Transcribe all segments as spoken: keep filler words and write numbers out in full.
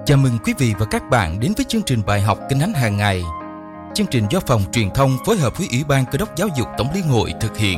Chào mừng quý vị và các bạn đến với chương trình bài học Kinh Thánh hàng ngày. Chương trình do Phòng Truyền thông phối hợp với Ủy ban Cơ đốc Giáo dục Tổng Liên hội thực hiện.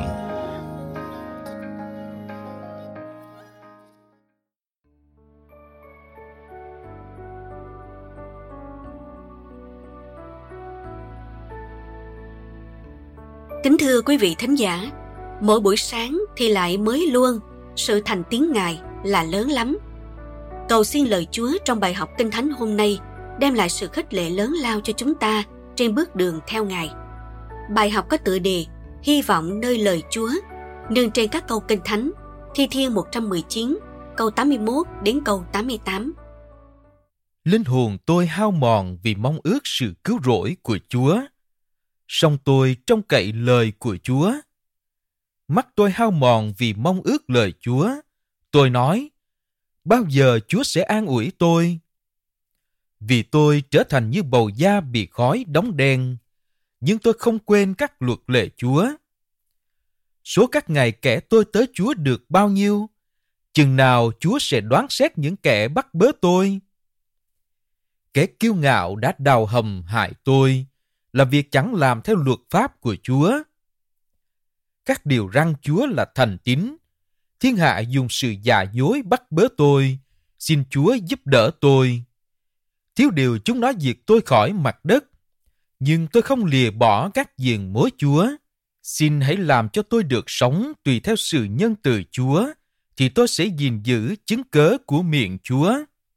Kính thưa quý vị thính giả, mỗi buổi sáng thì lại mới luôn, sự thành tín Ngài là lớn lắm. Cầu xin lời Chúa trong bài học Kinh Thánh hôm nay đem lại sự khích lệ lớn lao cho chúng ta trên bước đường theo Ngài. Bài học có tựa đề Hy vọng nơi lời Chúa, nương trên các câu Kinh Thánh Thi Thiên một trăm mười chín, câu tám mươi mốt đến câu tám mươi tám. Linh hồn tôi hao mòn vì mong ước sự cứu rỗi của Chúa. Song tôi trông cậy lời của Chúa. Mắt tôi hao mòn vì mong ước lời Chúa. Tôi nói, bao giờ Chúa sẽ an ủi tôi? Vì tôi trở thành như bầu da bị khói đóng đen, nhưng tôi không quên các luật lệ Chúa. Số các ngày kẻ tôi tới Chúa được bao nhiêu? Chừng nào Chúa sẽ đoán xét những kẻ bắt bớ tôi? Kẻ kiêu ngạo đã đào hầm hại tôi, là việc chẳng làm theo luật pháp của Chúa. Các điều răn Chúa là thành tín. Thiên hạ dùng sự giả dối bắt bớ tôi, xin Chúa giúp đỡ tôi. Thiếu điều chúng nó diệt tôi khỏi mặt đất, nhưng tôi không lìa bỏ các giềng mối Chúa. Xin hãy làm cho tôi được sống tùy theo sự nhân từ Chúa, thì tôi sẽ gìn giữ chứng cớ của miệng Chúa.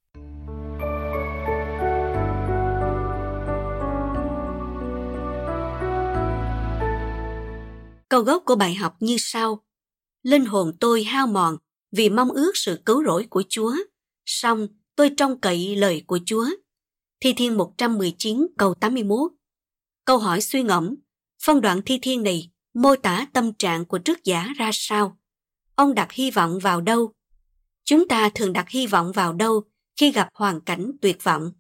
Câu gốc của bài học như sau: Linh hồn tôi hao mòn vì mong ước sự cứu rỗi của Chúa, song tôi trông cậy lời của Chúa. Thi Thiên một trăm mười chín câu tám mươi mốt. Câu hỏi suy ngẫm, phân đoạn Thi Thiên này mô tả tâm trạng của trức giả ra sao? Ông đặt hy vọng vào đâu? Chúng ta thường đặt hy vọng vào đâu khi gặp hoàn cảnh tuyệt vọng?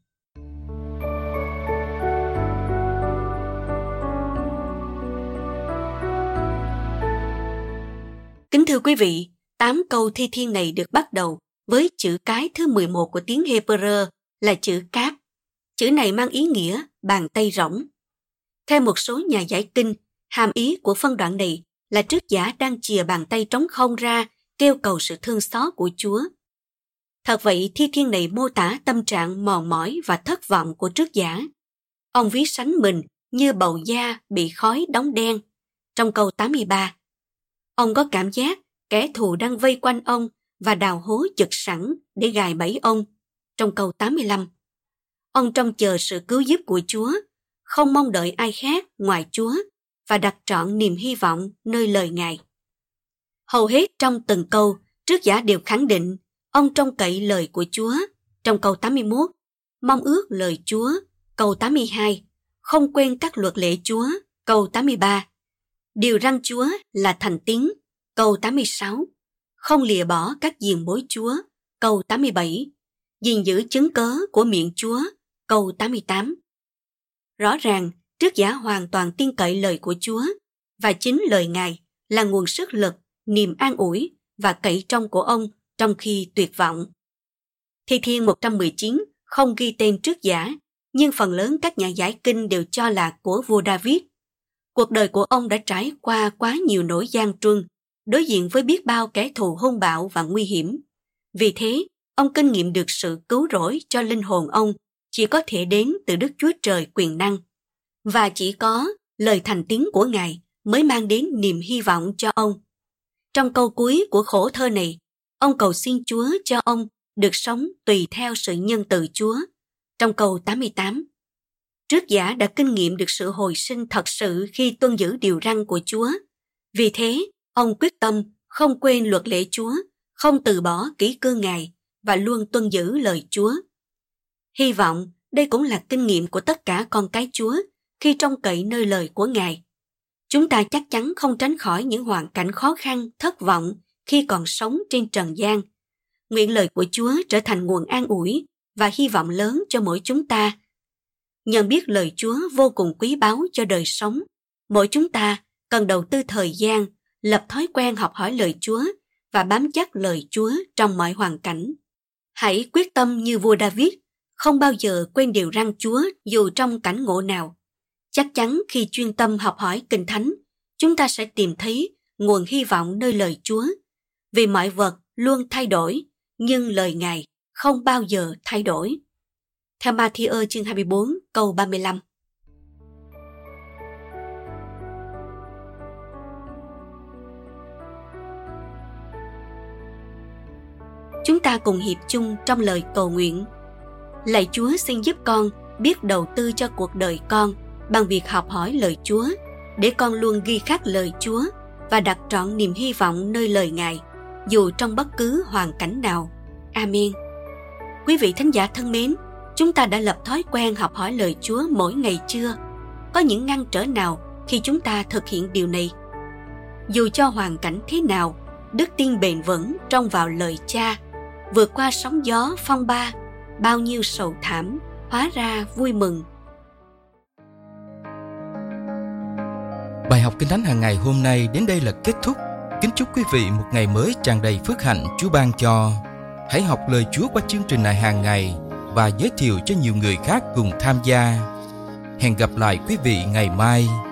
Kính thưa quý vị, tám câu Thi Thiên này được bắt đầu với chữ cái thứ mười một của tiếng Hebrew là chữ Cáp. Chữ này mang ý nghĩa bàn tay rỗng. Theo một số nhà giải kinh, hàm ý của phân đoạn này là trức giả đang chìa bàn tay trống không ra kêu cầu sự thương xót của Chúa. Thật vậy, Thi Thiên này mô tả tâm trạng mòn mỏi và thất vọng của trức giả. Ông ví sánh mình như bầu da bị khói đóng đen. Trong câu tám mươi ba, ông có cảm giác kẻ thù đang vây quanh ông và đào hố chực sẵn để gài bẫy ông. Trong câu tám mươi lăm, ông trông chờ sự cứu giúp của Chúa, không mong đợi ai khác ngoài Chúa và đặt trọn niềm hy vọng nơi lời Ngài. Hầu hết trong từng câu, trức giả đều khẳng định ông trông cậy lời của Chúa. Trong câu tám mươi mốt, mong ước lời Chúa. Câu tám mươi hai, không quên các luật lệ Chúa. Câu tám mươi ba, điều răn Chúa là thành tín. Câu tám mươi sáu, không lìa bỏ các giềng bối Chúa. Câu tám mươi bảy, gìn giữ chứng cớ của miệng Chúa. Câu tám mươi tám. Rõ ràng, trức giả hoàn toàn tin cậy lời của Chúa, và chính lời Ngài là nguồn sức lực, niềm an ủi và cậy trông của ông trong khi tuyệt vọng. Thi Thiên một trăm mười chín không ghi tên trức giả, nhưng phần lớn các nhà giải kinh đều cho là của vua David. Cuộc đời của ông đã trải qua quá nhiều nỗi gian truân, đối diện với biết bao kẻ thù hung bạo và nguy hiểm. Vì thế, ông kinh nghiệm được sự cứu rỗi cho linh hồn ông chỉ có thể đến từ Đức Chúa Trời quyền năng. Và chỉ có lời thành tín của Ngài mới mang đến niềm hy vọng cho ông. Trong câu cuối của khổ thơ này, ông cầu xin Chúa cho ông được sống tùy theo sự nhân từ Chúa. Trong câu tám mươi tám, trức giả đã kinh nghiệm được sự hồi sinh thật sự khi tuân giữ điều răn của Chúa. Vì thế, ông quyết tâm không quên luật lệ Chúa, không từ bỏ kỷ cương Ngài và luôn tuân giữ lời Chúa. Hy vọng đây cũng là kinh nghiệm của tất cả con cái Chúa khi trông cậy nơi lời của Ngài. Chúng ta chắc chắn không tránh khỏi những hoàn cảnh khó khăn, thất vọng khi còn sống trên trần gian. Nguyện lời của Chúa trở thành nguồn an ủi và hy vọng lớn cho mỗi chúng ta. Nhận biết lời Chúa vô cùng quý báu cho đời sống, mỗi chúng ta cần đầu tư thời gian, lập thói quen học hỏi lời Chúa và bám chắc lời Chúa trong mọi hoàn cảnh. Hãy quyết tâm như vua David, Không bao giờ quên điều răn Chúa dù trong cảnh ngộ nào. Chắc chắn khi chuyên tâm học hỏi Kinh Thánh, chúng ta sẽ tìm thấy nguồn hy vọng nơi lời Chúa. Vì mọi vật luôn thay đổi, nhưng lời Ngài không bao giờ thay đổi. Theo Ma-thi-ơ chương hai mươi bốn câu ba mươi lăm. Chúng ta cùng hiệp chung trong lời cầu nguyện. Lạy Chúa, xin giúp con biết đầu tư cho cuộc đời con bằng việc học hỏi lời Chúa, để con luôn ghi khắc lời Chúa và đặt trọn niềm hy vọng nơi lời Ngài, dù trong bất cứ hoàn cảnh nào. Amen. Quý vị thính giả thân mến, chúng ta đã lập thói quen học hỏi lời Chúa mỗi ngày chưa? Có những ngăn trở nào khi chúng ta thực hiện điều này? Dù cho hoàn cảnh thế nào, đức tin bền vững trông vào lời Cha, vượt qua sóng gió phong ba, bao nhiêu sầu thảm hóa ra vui mừng. Bài học Kinh Thánh hàng ngày hôm nay đến đây là kết thúc. Kính chúc quý vị một ngày mới tràn đầy phước hạnh Chúa ban cho. Hãy học lời Chúa qua chương trình này hàng ngày và giới thiệu cho nhiều người khác cùng tham gia. Hẹn gặp lại quý vị ngày mai.